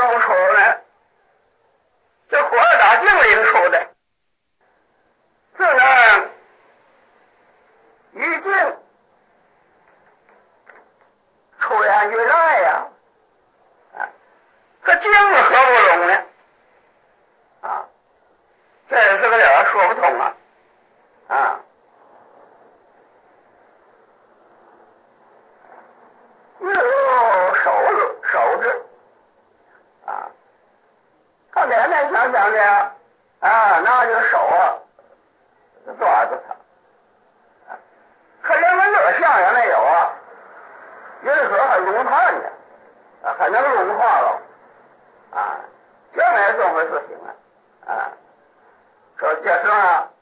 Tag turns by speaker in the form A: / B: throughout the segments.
A: 么出呢？这火打井里出的，自然于井出现于来呀，这井何不容呢？这是个点说不通啊！又手指他连连想想的拿这个手抓住他，可连个热像也没有啊！人说还融炭呢，还能融化了这没这么回事情说这事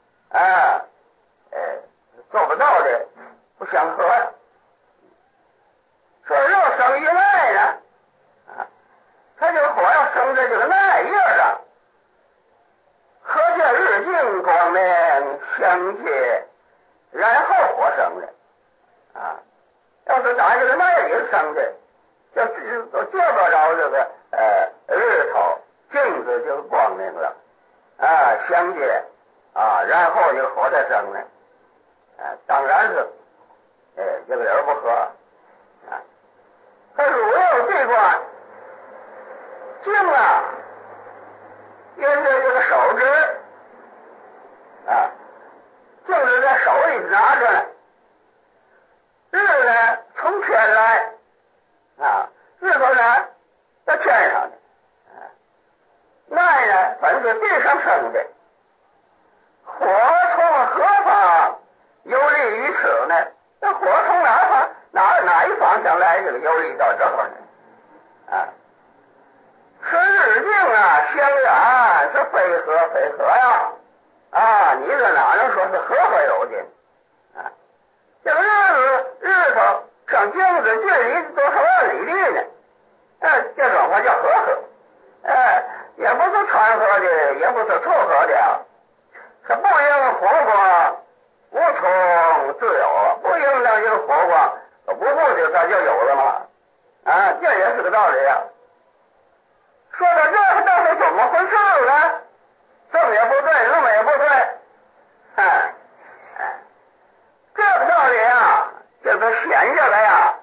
A: 做不到的不想喝呀。说肉生于耐呢他这个火要生在这个耐叶上，可见日镜光明相接，然后火生的要是打这个耐里生的，就见不着这个日头，镜子就光明了相接然后这个火再生呢当然是这个人不喝可如有这关镜也是这个手指镜子在手里拿着呢，日呢从天来日头呢在天上的耐呢本是地上生的，火从何方有利于此呢？这火从哪一方向来这个有利到这儿呢此日镜相远是非合呀你这哪能说是合有的这个日头上镜子距离多少万里地呢这种话叫合也不是掺和的，也不是凑合的是不应火光无从自有，不应让这个火光不顾的咱就有了嘛这也是个道理说到这个到底怎么回事呢？这么也不对，那么也不对这个道理这个显这个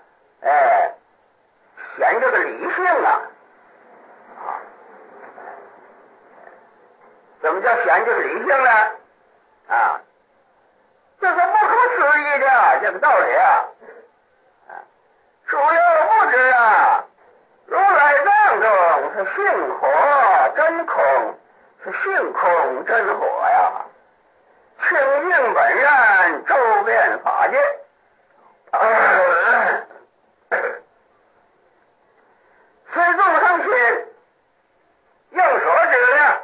A: 显这个理性怎么叫显这个理性呢这是不可思议的这个道理主要不知如来藏中是性火真空，是性空真火呀，清净本然，周遍法界随众生心应所知量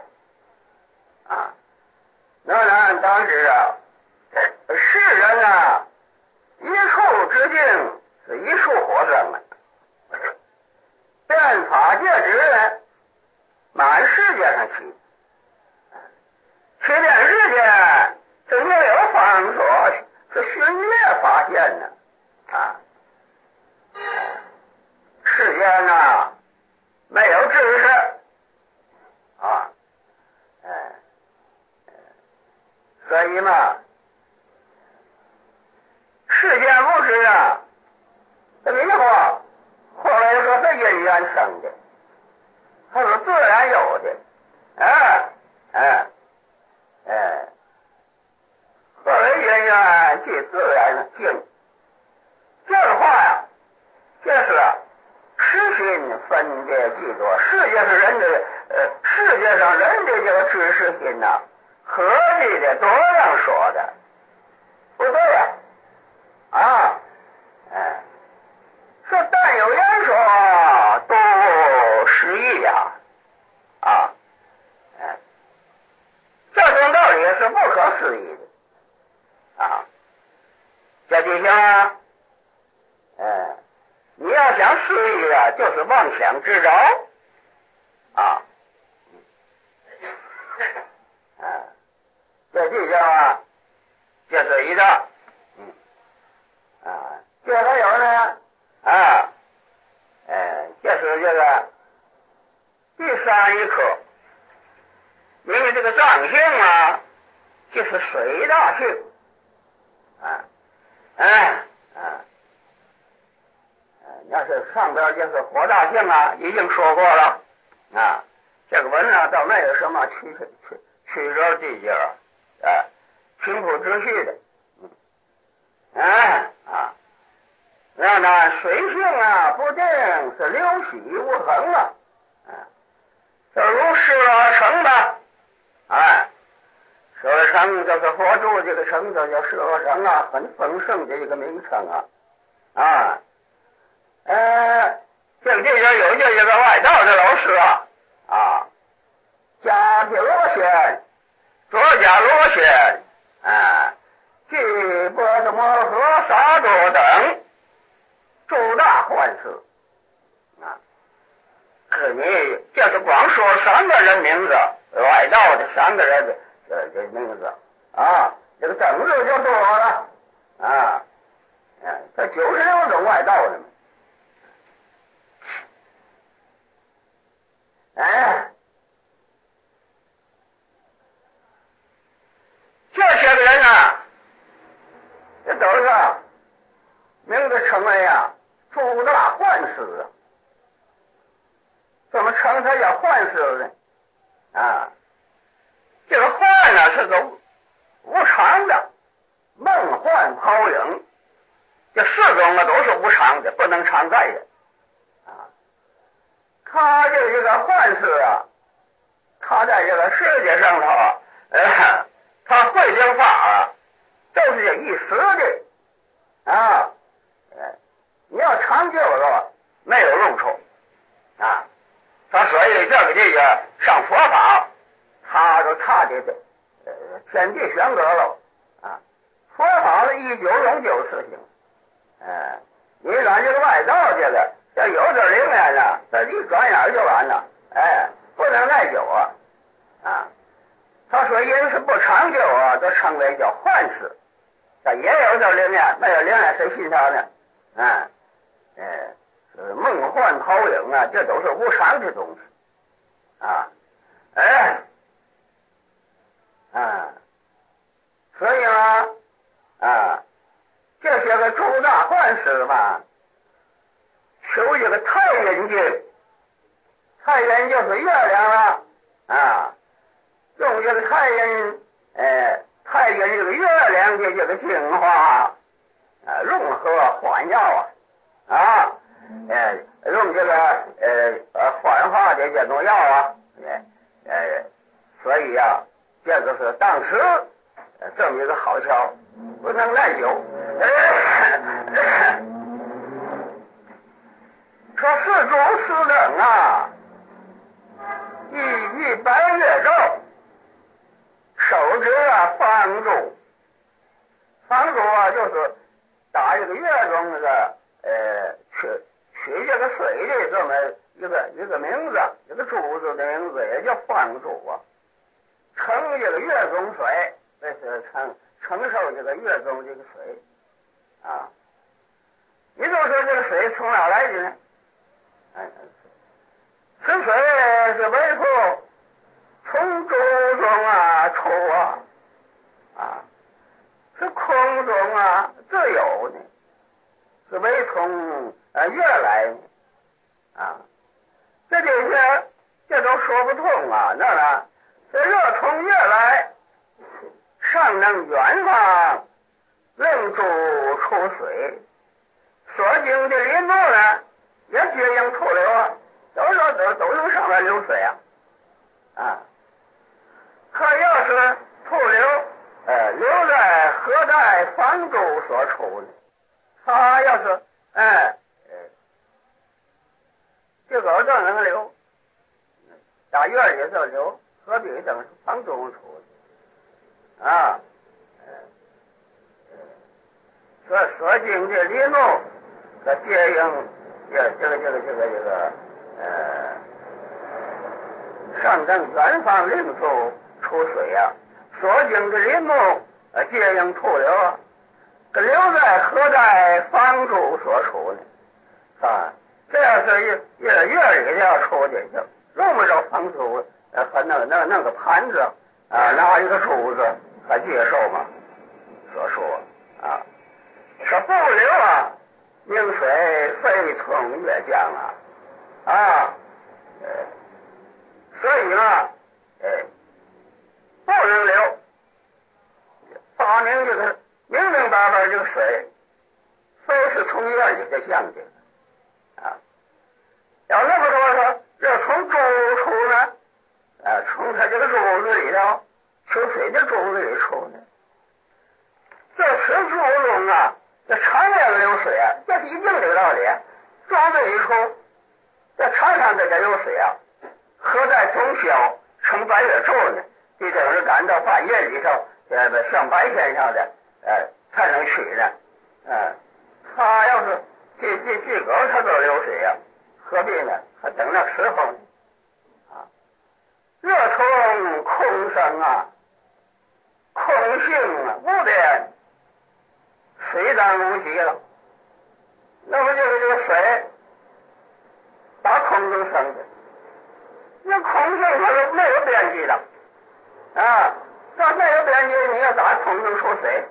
A: 那然当知世人一处之境是一处火生遍法界之人满世界上起遍世界是没有方所，是寻灭发现的世间没有知识所以嘛世间不知这迷惑后来说是因缘生的，它是自然有的后来因缘即自然性这个话这是实心分别记住世界上人的这个知识心合计的多样说的不对说但有言说都失义这种道理是不可思议的这就像你要想思议就是妄想之着这就叫这是一个这还有呢这是这个是水大性要是上边就是火大性已经说过了这个文倒没有什么曲折地界平铺直叙的那水性不定是流洗无恒这如是而成的十二城就是佛住这个城就叫十二城很丰盛的一个名称这个地方有一个外道的老师迦毗罗仙、卓迦罗仙具波的摩诃萨多等诸大幻师你就是光说3个人名字，外道的3个人的这名字这个等字就多了这96种外道的这些个人这都是名字称为诸大幻师怎么称他叫幻师呢这个幻是个无常的梦幻泡影这4种都是无常的不能常在的他这个幻师他在这个世界上头他会这个法就是这一时的你要长久了没有用处他所以这个上佛法他都差的天地悬隔了佛法是一久永久事情你看这个外道这有点灵验这一转眼就完了不能耐久他说因是不长久都称为叫幻师这也有点灵验没有灵验谁信他呢梦幻泡影这都是无常的东西所以这些个诸大幻师求这个太阴经太阴就是月亮用这个太阴这个月亮的这个精华融合缓药用这个缓化的这种药所以这个是当时这么一个好消不能耐久说4主4等遇白月昼手执方柱就是打这个月中那个取这个水的这么一个名字一个柱子的名字也叫方柱盛这个月中水这是承受这个月中这个水你就说这个水从哪来的呢此水是为父从珠中出是空中自有的是为从月来的这些这都说不通那这若从月来尚能远方令珠出水所经的林木也接应土流都能上来流水可要是土流流在河带方舟所处的他要是这个都能流大院里头流河底等是方舟处的所经的林木和接应这个上正远方令处出水所经的林木接应土流留在河带方舟所处的这要是月里要出去就用不着方舟和弄个盘子拿一个柱子还接受吗？所说啊，说不流啊，明水非从越江啊，所以呢，不能流。发明这个明明白白这个水，非是从院里给降的啊。要那么多说，这从珠出呢，从它这个珠子里头，取水的珠子里出呢。这此珠中啊，这常年流水啊，这是一定的道理。珠子里出，这常常这个流水啊，合在中宵成白月柱呢，这等是赶到半夜里头，像白天上的，才能取呢。他要是这个他都流水啊，何必呢？还等那时候呢？热从空生啊，空性啊，无边，水当无极了。那么就是这个水打空中生的，那空性它是没有边际的啊，它没有边际，你要打空中出水，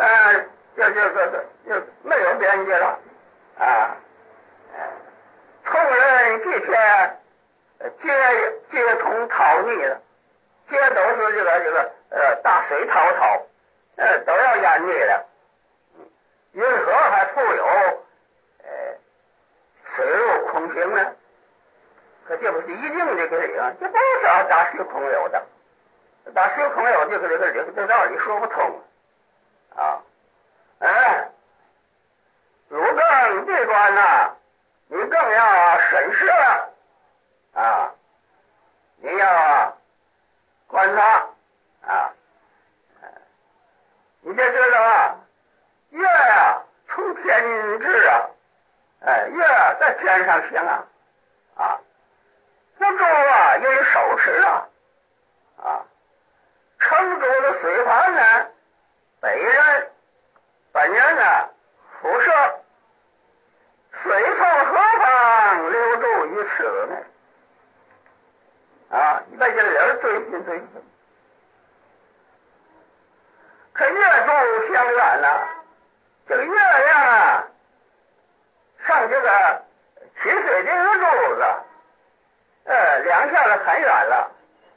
A: 就没有边际了啊。从人这天皆同淘泥的，皆都是这个大水滔滔，都要淹灭了。云何还复有水入空行呢？可这不是一定这个啊，这不是大虚空有的，大虚空有这个道理说不通啊。如更闭关呐，你更要审视了啊，你要观察啊，你就知道啊，月呀从天至啊，月在天上行啊，那珠啊也有手持啊，成珠的水盘呢，本人呢辐射，水从何方流注于此呢？你把这个人追寻，可月柱相远呐，这个月亮啊，上这个取水的这个柱子，两下子很远了，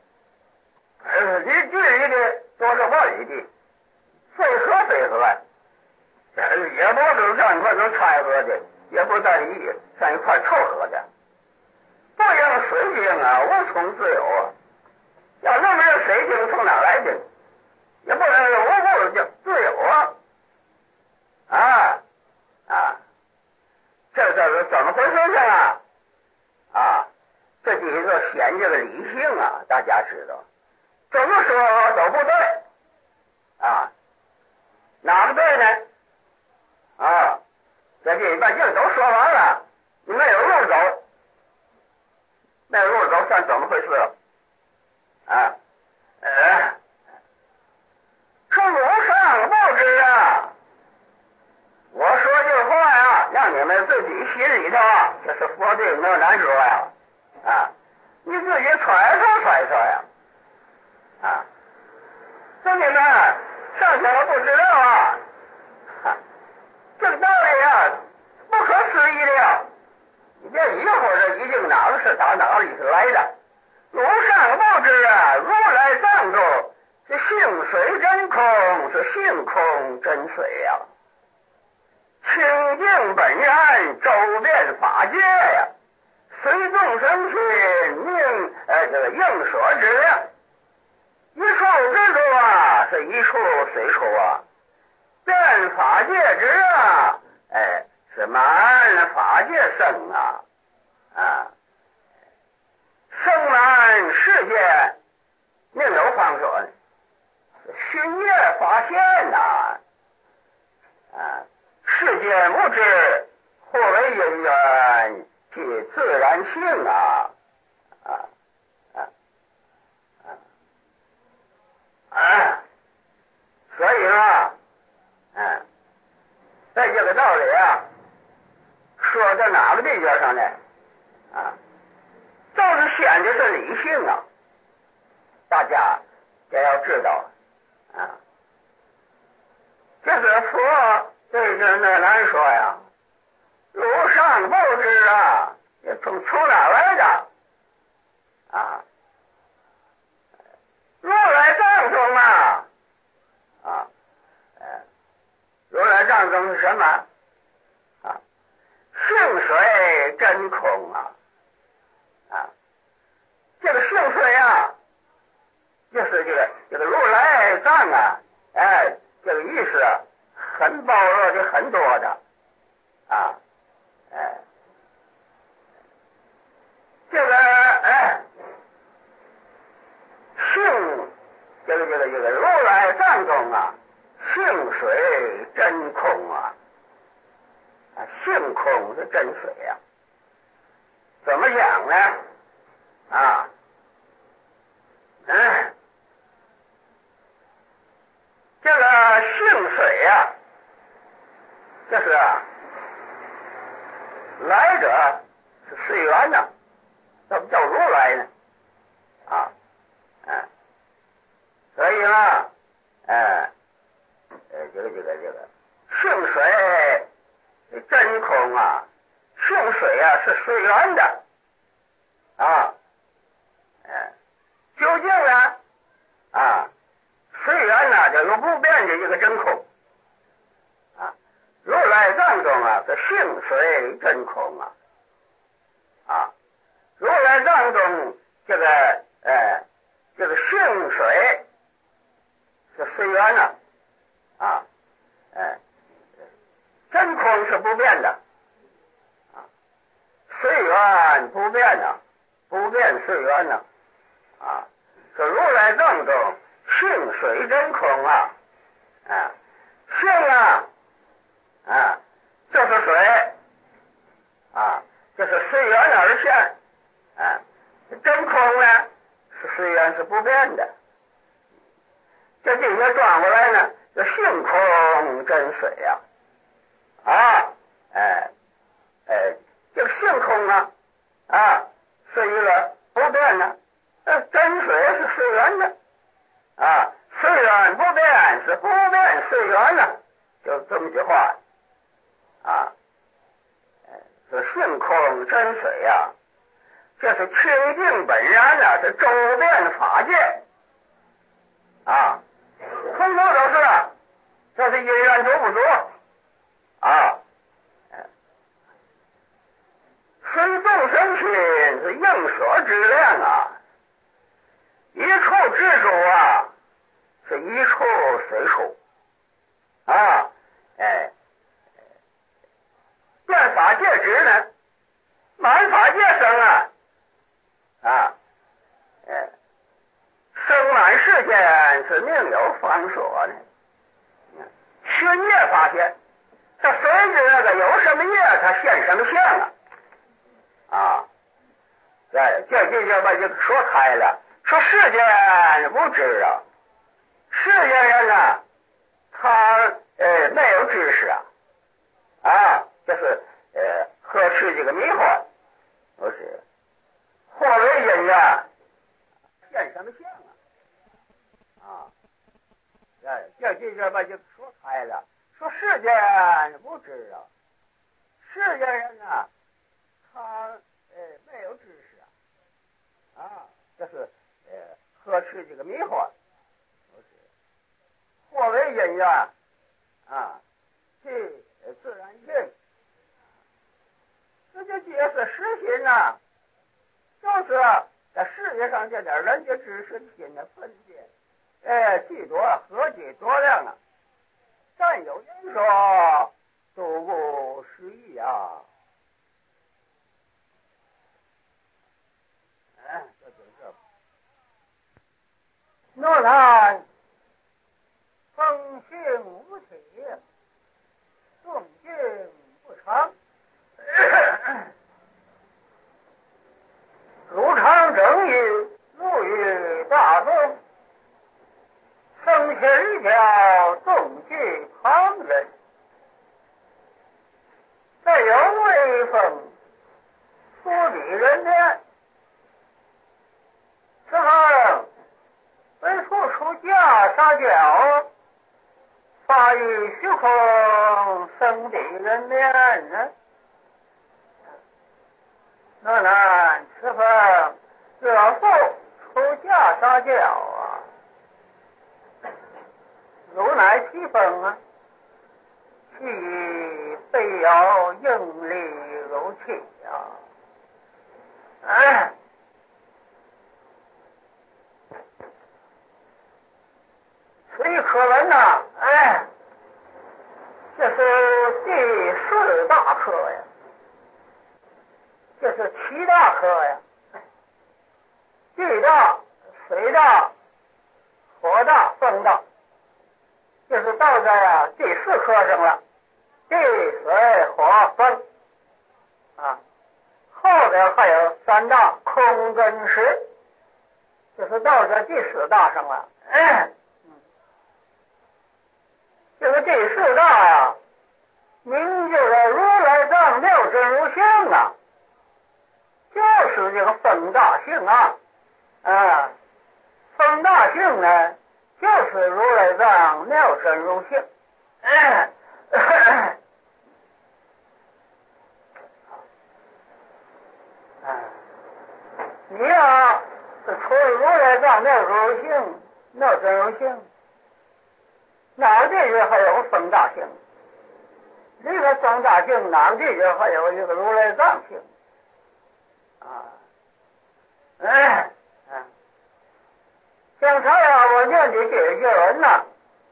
A: 离距离的多少万里地，非河，也不是上一块能掺和的，也不在上一块凑合的，不应水精啊，无从自有啊。要那么个水精从哪来的？也不能有无故自有这是怎么回事情啊？这就是说显这个理性啊，大家知道，怎么说都不对哪个对呢？这把劲都说完了，你没有路走，算怎么回事说路上不知我说这话呀，让你们自己心里头这是佛对没有难说你自己揣测说你们上去了不知道这个道理不可思议的你别一会儿这一定哪个是打哪里是来的，路上不知如来藏中是性水真空，是性空真水清净本然，周遍法界随众生心应所之一处之处是一处随处遍法界之是满法界生生满世界，另有方说呢，虚业发现世间物质或为因缘即自然性所以在这个道理说在哪个地界上呢都是显的是理性大家也要知道就是佛对着那来说呀，路上不知啊，也从哪来的啊？如来藏中啊，如来藏中是什么啊？性水真空啊！这个性水啊，就是这个如来藏啊，这个意思很包罗的很多的啊，这个性这个如来藏中啊，性水真空啊，性空是真水啊，怎么讲呢？这个性水啊，就是来者是随缘呢，怎么叫如来呢？所以呢，这个性水真空啊，性水啊是随缘的究竟呢随缘呢就有不变的一个真空如来藏中啊是性水真空如来藏中这个性水是随缘的真空是不变的随缘不变的，不变随缘呢这如来藏中性水真空性就是水就是随缘而现真空呢是随缘是不变的，这地方转过来呢，这性空真水这个性空是一个不变的，真水是随缘的随缘不变是不变随缘的，就这么句话这性空真水这是清净本然是周遍法界通通都是这是因缘足不足随众生心是应所之量一处之主是一处随处变法界之呢，满法界生生满世间是另有方所呢。熏业发现，它随着那个有什么业，它现什么相这把就说开了。说世间不知世间人他没有知识就是呵斥这个迷惑，不是或为因现什么相这把就说开了。说世间不知世间人他没有知识就是呵斥这个迷惑，不是或为因即自然性，这就解释实心就是在世界上这点人家知识的心的分别几多何其多量但有人说都不思议这就是这若然风性无体，动静不常如常正义，入于大众，生前一条动具旁人，再有威风出比人间，此后为处出家撒娇， 发于虚空，生地人面呢。那南吃饭热腹出家撒教啊，如乃其风啊，其非要应力如气啊。所以课文呐，这是第4大课呀，这是7大课呀，地大、水大、火大、风大，就是到在第4课上了，地水火风啊，后边还有3大空跟实，就是到这第4大上了。这个第4大呀，名就是如来藏六真如性啊，就是这个风大性啊，风大性呢，就是如来藏六真如性。你要是除了如来藏六真如性、六真如性，哪个地界还有个风大性？这个风大性哪个地界还有一个如来藏性？刚才啊，我念的这些文呢，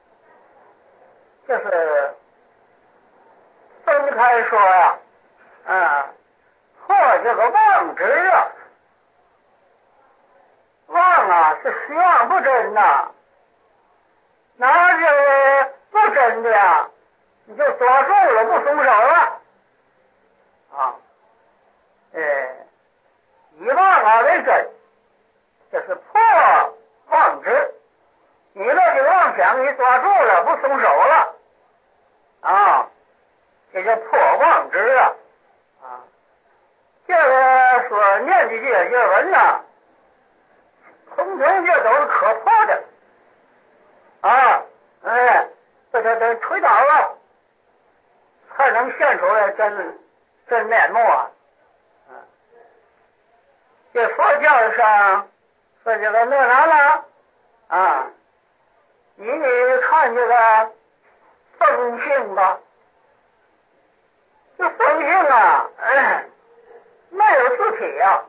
A: 就是分开说呀，或这个妄执啊，妄啊是虚妄不真呐，拿这个不真的呀，你就抓住了，不松手了啊！以妄啊为真，这是破妄执。你这个妄想你抓住了，不松手了啊，这叫破妄执啊！这个所念的这些文呐，通通这都是可破的啊！这得推倒了，才能现出来真面目啊！这佛教上说这个那啥了你看这个风性吧，这风性啊，没有自体呀，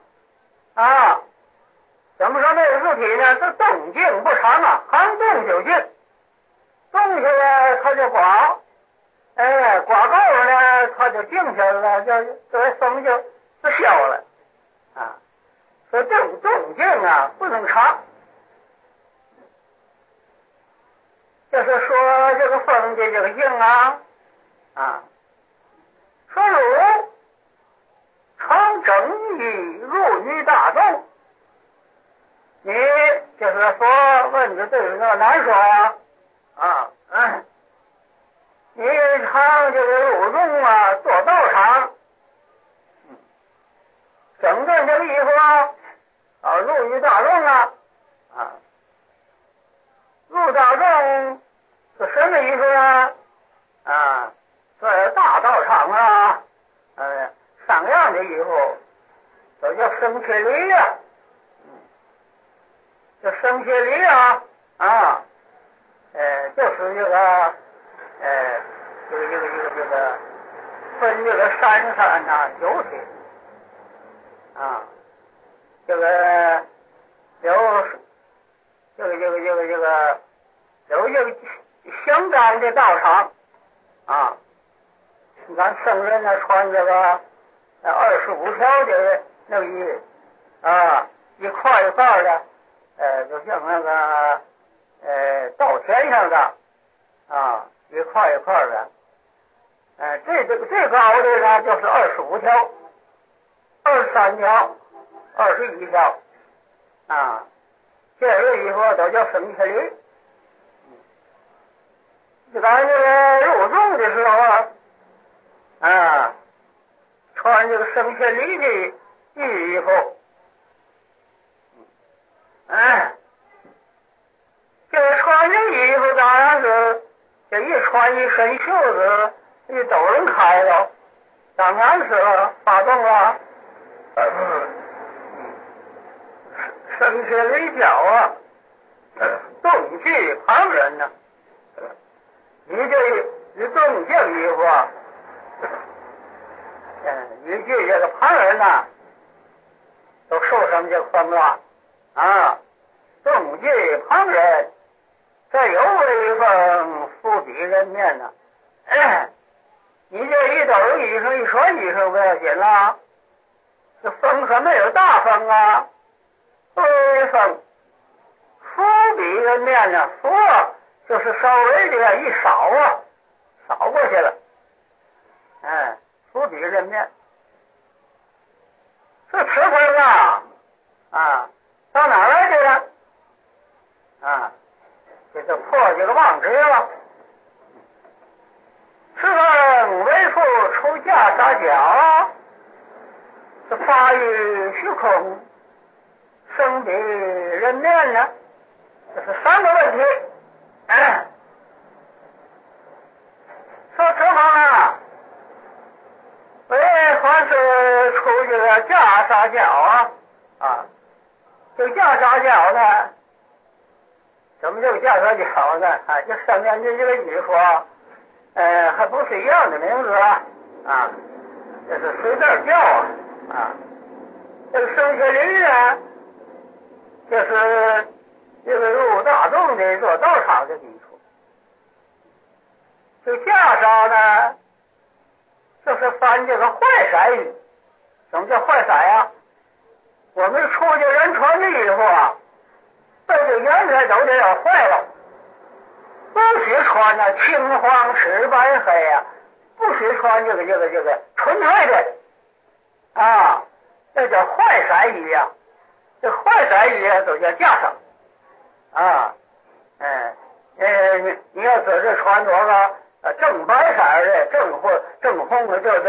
A: 怎么说没有自体呢？是动静不长啊，恒动就静，动下来它就刮，刮够了呢，它就静下来了，这风就消了所以动静啊不能长。就是说这个风的这个性说如常整于入于大众，你就是说问的对那难说呀你常这个入众啊，做道场，整顿这个衣服入于大众入大众是什么意思呢？这大道场上样的衣服都叫升切礼呀，这升切礼就是这个这个分这个山有体这个有这个相干的道场你看圣人呢穿这个25条的那个衣一块一块的就像那个稻田上的一块一块的最高的呢就是25条、23条、21条这个衣服都叫升切礼。咱这个入众的时候穿这个升切礼的衣服这个穿这衣服当然是这一穿一身袖子，一抖人开了，当然是发动了，身些雷角啊，动惧旁人呢。你动这个衣服啊，一句这个旁人呢，都受上这风了啊，动惧旁人。这有威风，不比人面呢。你这一抖衣裳，一穿衣裳不要紧了，这风可没有大风啊，威风，福比人面呢。福就是稍微的一扫啊，扫过去了。福比人面。这吃风啊，到哪儿来去了？这就破这个妄执了。是风为父出嫁撒脚，这发于虚空，生比人面呢。这是三个问题。说吃风啊，为凡是出这个嫁撒脚这嫁撒脚呢，什么叫嫁撒脚呢？这上面的这个衣服还不是一样的名字这是随便叫这个生下驴呢，这是这个入大众的做道场的基础。这嫁撒呢，就是翻这个坏色语。什么叫坏色呀？我们出家人穿的衣服被这颜色都得要坏了，不许穿青黄赤白黑不许穿这个纯粹的这叫坏色衣这坏色衣都叫嫁纱你要在这穿着正白色的、正红的，正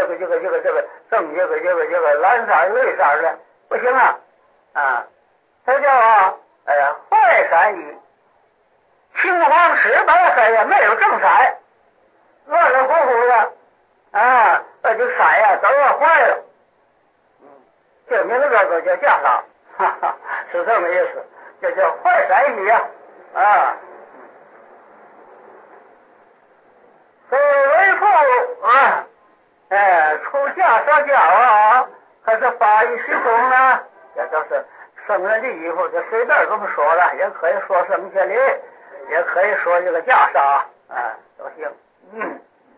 A: 蓝色、绿色的，不行这叫坏色衣。青黄赤白黑没有正色，乱乱乎乎的这色都要坏了。这名字都叫嫁纱，是这么意思，这叫坏色衣所以为父出嫁撒脚还是发于虚空呢？这都是僧人的衣服，就随便这么说了，也可以说生下礼，也可以说这个袈裟都行。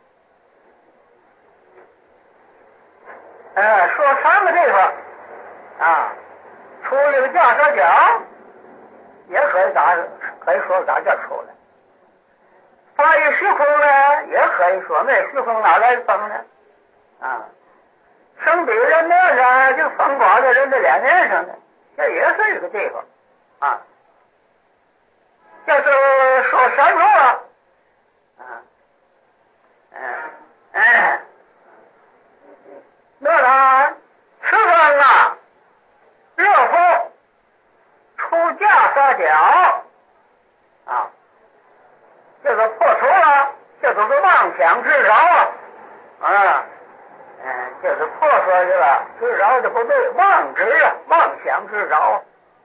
A: 说三个地方出这个袈裟脚，也可以说打这出来。发于虚空呢，也可以说没虚空哪来风呢？生比人面呢，就风刮在人的脸面上呢，这也是一个地方要是说山路那了吃风热风出嫁撒脚这个破除了，这都是妄想之扰就是破说去了，之扰就不对，妄执妄想之扰。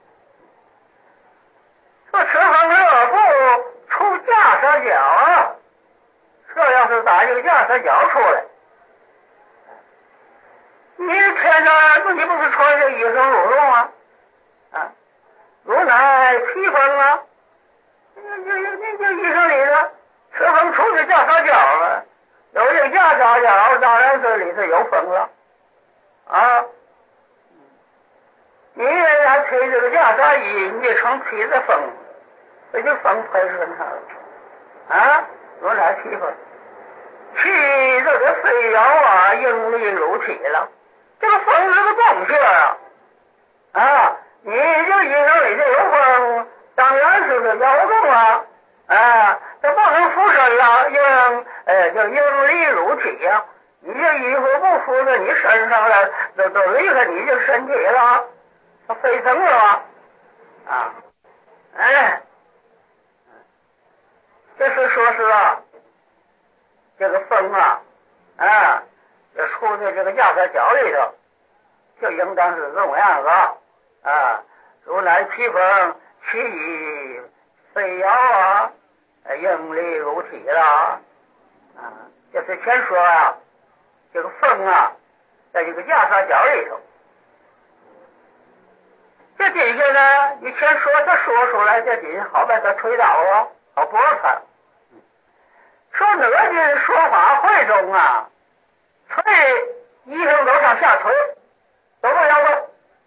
A: 说吃风热风出嫁撒脚这要是打这个嫁撒脚出来，你天天你不是穿这衣裳入笼如乃披风这衣裳里头吃风出去嫁撒脚了，有这嫁撒脚，当然是里头有风了你也要吹这个嫁纱衣，你就成披着风，这就风吹身上了有哪披风？气这个飞摇应力如体了，这个风是个动静你这衣裳里头有风，当然是个摇动这不能附身了，就应力如体你这衣服不附在你身上了，都离开你这身体了，它飞升了这是说是这个风啊，这处在这个压缩角里头，就应当是这么样子如乃披风，其以飞摇应力如体了就是先说这个风在这个压缩角里头。这底下呢，你先说他说出来，这底下好把他推倒好驳他。说哪句说法会中推医生都上下推，都不要动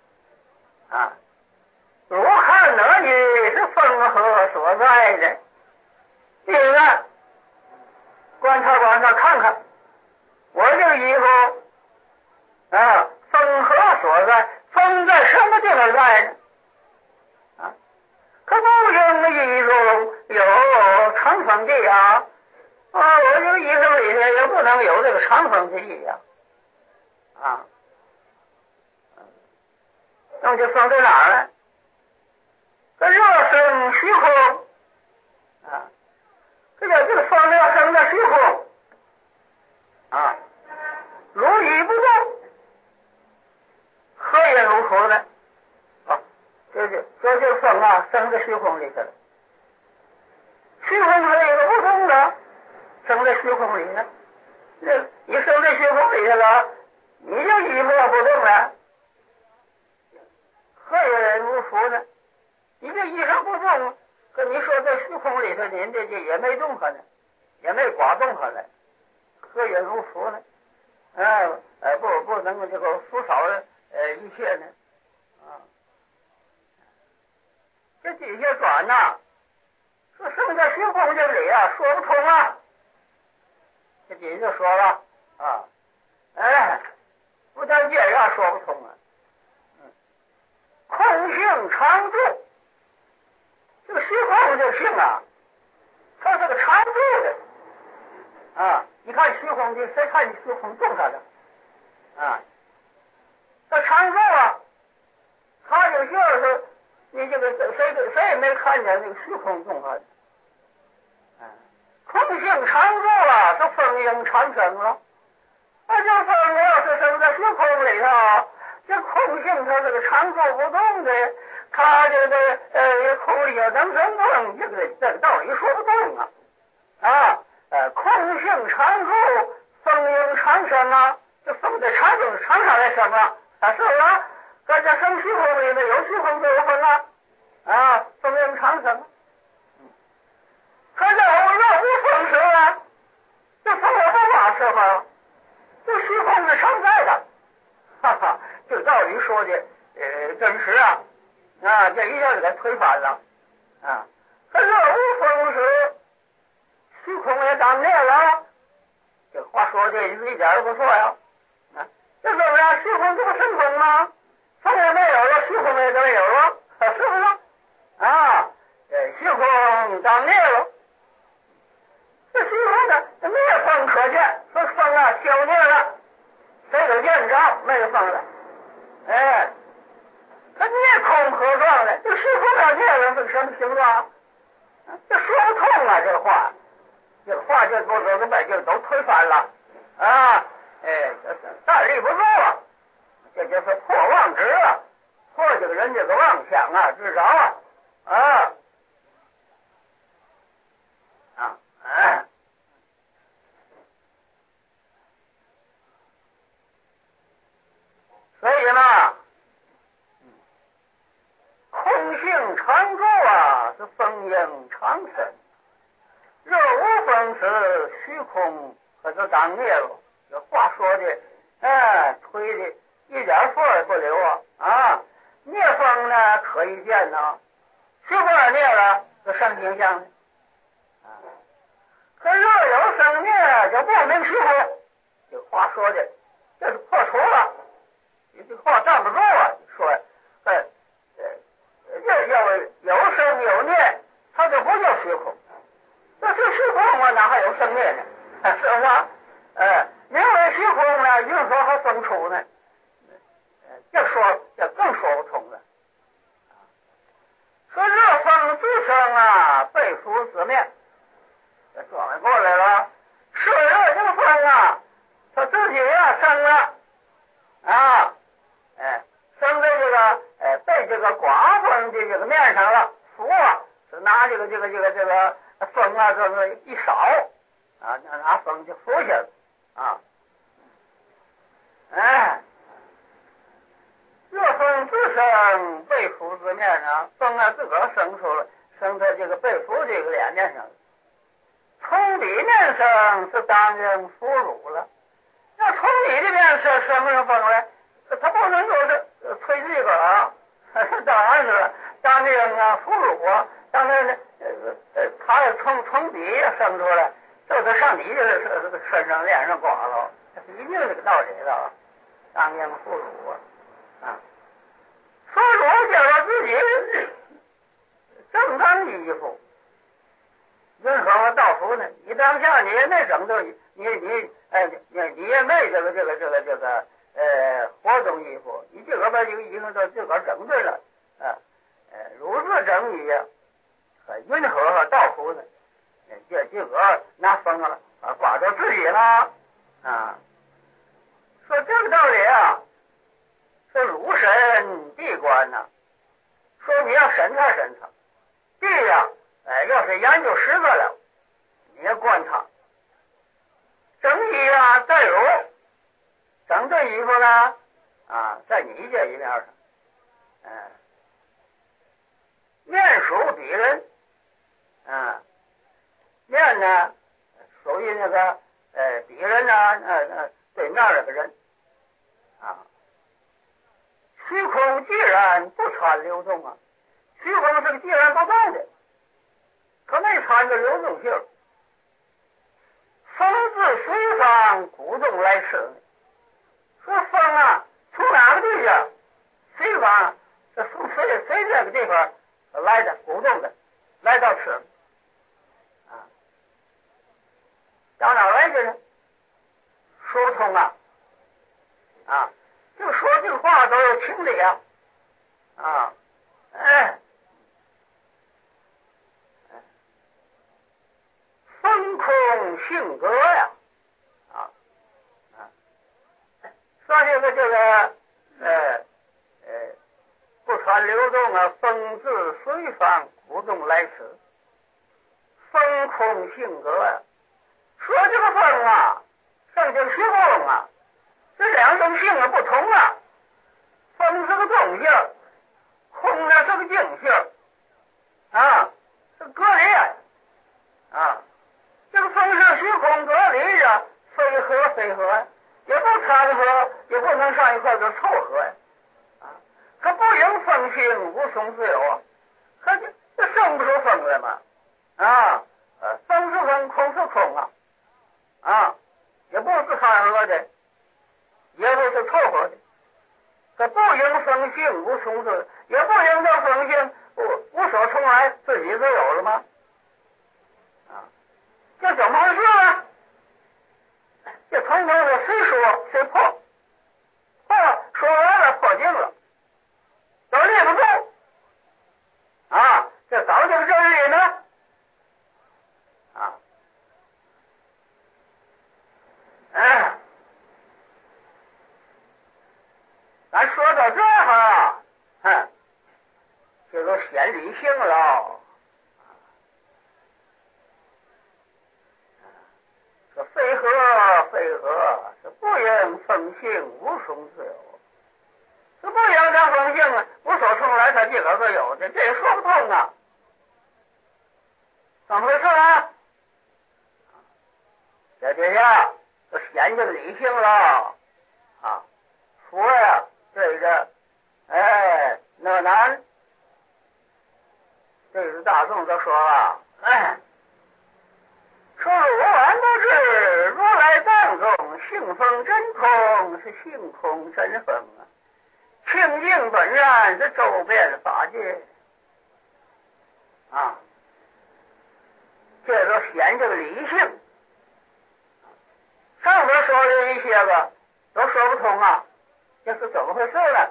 A: 如看哪女是风何所在的？第一个观察看看，我这个衣服风何所在？风在什么地方在呢？可不应的衣中有长风地我这个衣服里头也不能有这个长风地那就风在哪儿呢？这热生虚空这个风要生在虚空如雨不动，何也如何呢？这个风生在虚空里去了，虚空是一个不动的，生在虚空里呢。你生在虚空里去了，你这衣服要不动了，何也如何呢？你这衣裳不动，可你说在虚空里头，您这也没动可呢，也没刮动可呢，何也如何呢？不能够这个拂扫一切呢这底下转说生在虚空这里说不通这底下就说了不但这样说不通空性常住，这个虚空这性它是个常住的你看虚空的，谁看你虚空动它的它常住它就是你这个谁也没看见那个虚空动它的空性常住是风应常生这风要是生在虚空里头，这空性它这个常住不动的，它这个空里要能生风，这个道理说不动空性常住，风应常生这风在常中常上来生是不是在这生虚空里呢，有虚空就有风风应常生可是若无风时这风也不发生这虚空是常在的这个道理说的真实这一下就给推翻了可是无风时虚空也当灭了这话说的一点都不错这怎么样？虚空这不生风吗？风也没有了，虚空也没有了是不是虚空当灭了，这虚空的灭风可见，说风消灭了，谁都见着没有风了它灭空何状呢？这虚空要灭了是什么形状这说不通这个话这不把这都推翻了站立不住这就是破妄执破这个人这个妄想知着所以呢空性常住是风应常生，若无风时虚空可就当灭了。这话说的推的一点错也不留灭风呢可以见虚空也灭了，就生形象呢可若有生灭就不明虚空。这话说的这是破除了，你这话站不住说有生有灭，它就不叫虚空。这是虚空哪还有生灭呢？是不是因为虚空呢，运说还生出呢，这更说不通了。说热风自生背伏四面，这转过来了。是热个刮风的这个面上了，符啊是拿这个风啊这个一扫啊，拿风就拂下了啊。热风自生被俘之面啊，风啊自个儿生出了，生在这个被俘这个脸面上，从里面生是当人俘虏了。要从里的面生上风来，他不能说是吹这个啊，当然是当人啊俘虏啊，当然他要从底下生出来，就是上你这身上脸上刮了，这是一定这个道理的，当人俘虏啊。俘虏叫他自己正当衣服，任何道服呢？你当下你也没整正，你也没这个活动衣服，你自个儿把这个衣服都自个儿整对了如是整衣呀，云何道服呢？这自个儿拿风刮着自己了啊！说这个道理啊，说儒神地官呐，说你要审查审查，地呀，要是研究实在了，你要观察，整衣啊，再有整这衣服呢啊，在你这一面上，面属鄙人，面呢属于那个鄙人呢，对面那个人啊。虚空既然不穿流动啊，虚空是个既然不动的，可没穿着流动性。风自随方鼓动来迟，说风啊，从哪个地方？随方，这风随这个地方来的，鼓动的，来到此啊，到哪来的呢？说不通啊，就说这个话都有情理啊，风空性格呀，说这个不穿流动啊，风自随方鼓动来迟，风空性格呀，说这个风啊，上这个虚空啊，这两种性啊不同啊，风是个动性，空呢是个静性是隔离这个风是虚空隔离着，非合也不掺和，也不能上一块就凑合呀可不应风性无从自有可这生不出风来嘛风是风，空是空也不是掺和的，也不是凑合的，可不应风性无从自，也不应这风性无所从来，自己就有了吗？这怎么回事呢？这从头的谁说谁破，说完了破净了，都立不住这早就是真理呢咱说到这儿这都显理性了。说非何，是不应风性无从自有，是不应这风性无所从来，他自个儿个有的，这也说不通啊。怎么回事啊？这下都显这个理性了佛呀，对着那难对着大众都说了说我完不知如来当中性风真空，是性空真风清净本然，是周遍法界这都显这个理性。上边说的一些个都说不通这是怎么回事呢？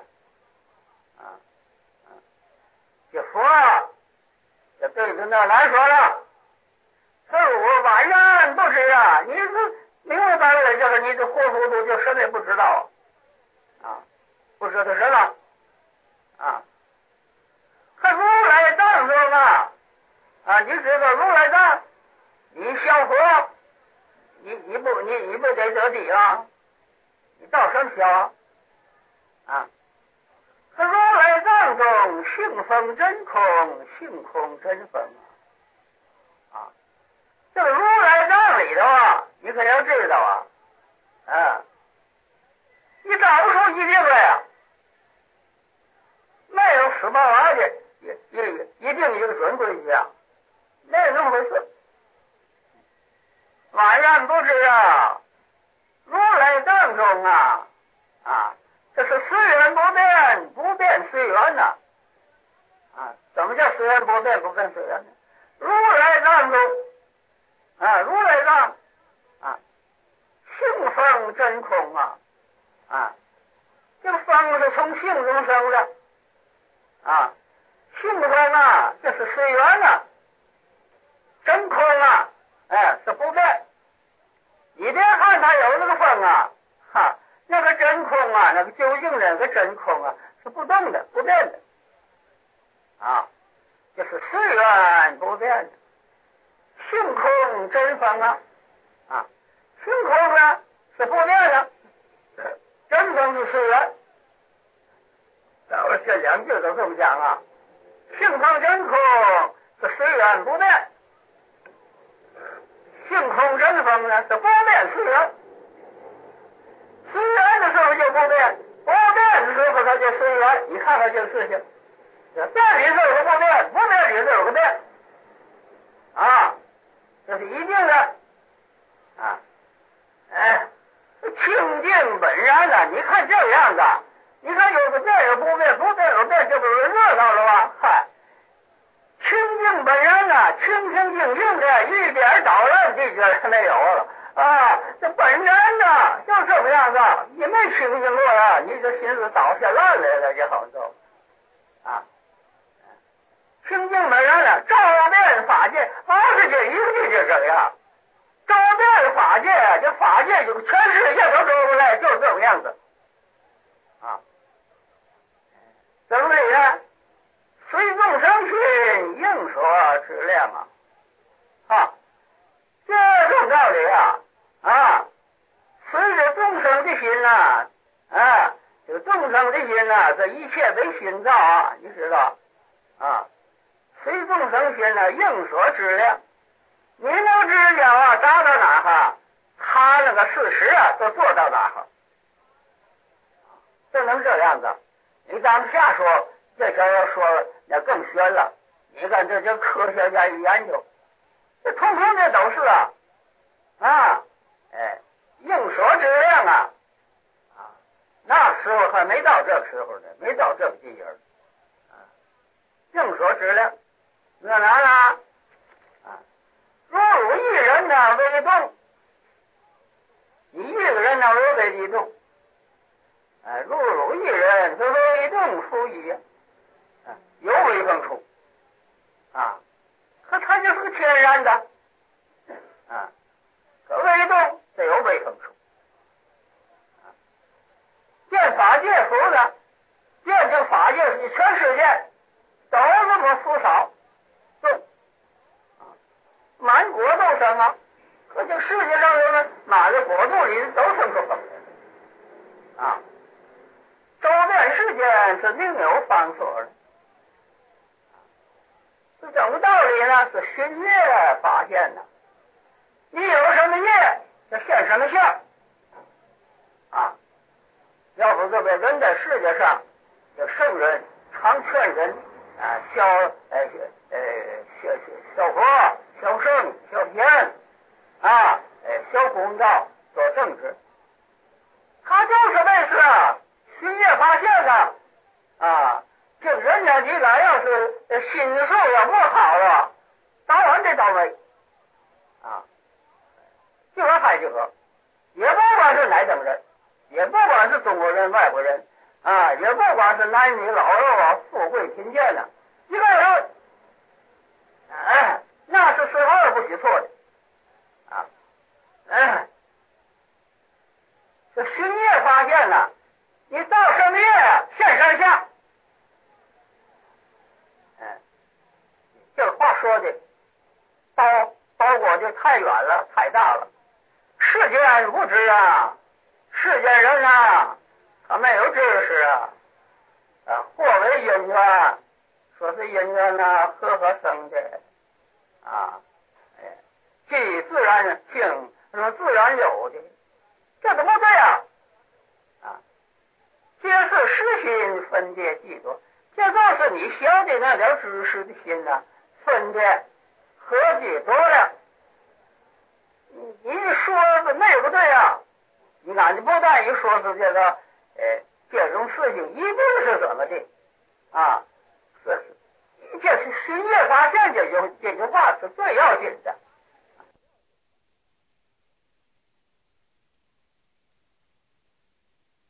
A: 这佛这对着那来说了，是我宛然不知你是明白白了，就是你这糊糊涂，就什么也不知道不知道什么啊，你知道如来藏，你消佛，你不得得地啊？你到什么消啊？这如来藏中性风真空，性空真风啊！这个如来藏里头啊，你可要知道啊，你找不出一定来呀，没有十八法界一定一个准规矩啊，没有那么回事。宛然不知啊，如来藏中啊，这是随缘不变，不变随缘呐。怎么叫随缘不变，不变随缘呢？如来藏中如来藏性风真空这个风是从性中生的性风这是随缘真空是不变。你别看它有那个风那个真空那个究竟那个真空是不动的，不变的就是随缘不变的。性空真风性空呢是不变的，真风是随缘。我这两句都这么讲性空真空是随缘不变，性空真风呢是不变随缘。随缘的时候就不变，不变的时候它就随缘。你看看这个事情，变里头有个不变，不变里头有个变这是一定的清净本然你看这样子，你看有个变有不变，不变有变，这不是热闹了吗？清净本然清清净净的，一点捣乱地界没有了这本然就这么样子，你没清净过你这心思倒下乱来了，这好走清净本然照遍法界，世界一个地界这样，照遍法界，这法界就全世界都走过来，就这种样子怎么的呢？随众生心，应所知量这种道理随着众生的心这个众生的心这一切为心造你知道随众生心应所知量。你能知了达到哪他那个事实都做到哪就能这样子。你当下说这条要说那更玄了，你看这叫科学家一研究，这通通这都是应所知量那时候还没到这个时候呢，没到这个地界应所知量那哪呢如一人为动，你一个人为地动如一人为动出一有微风处可它就是个天然的可微动这有微风处见法界福的，见这法界全世界都这么福少动满国都生可这世界上人哪个国度里都生出风周遍世间是另有方所的。这整个道理呢是寻业发现的，你有什么业就现什么相要不这个人在世界上有圣人常劝人小佛小圣小贤小公道做正直，他就是为是寻业发现的这个人呢，你敢要是心术要不好了，早晚得倒霉就说还这个，也不管是哪等人，也不管是中国人外国人也不管是男女老幼富贵贫贱一个人那是丝毫不许错的这寻业发现你到什么业现什么相这个话说的太远了，太大了。世间无知啊，世间人啊，他没有知识啊。或为因缘，说是因缘呐，和合生的啊。即自然性，说自然有的，这都不对啊。皆是实心分别嫉妒，这就是你小的那点知识的心呐，分别合计多了。你说的没有不对啊，你看你不但一说是这个，这种事情一定是怎么的啊？这是心悦发现这句话是最要紧的。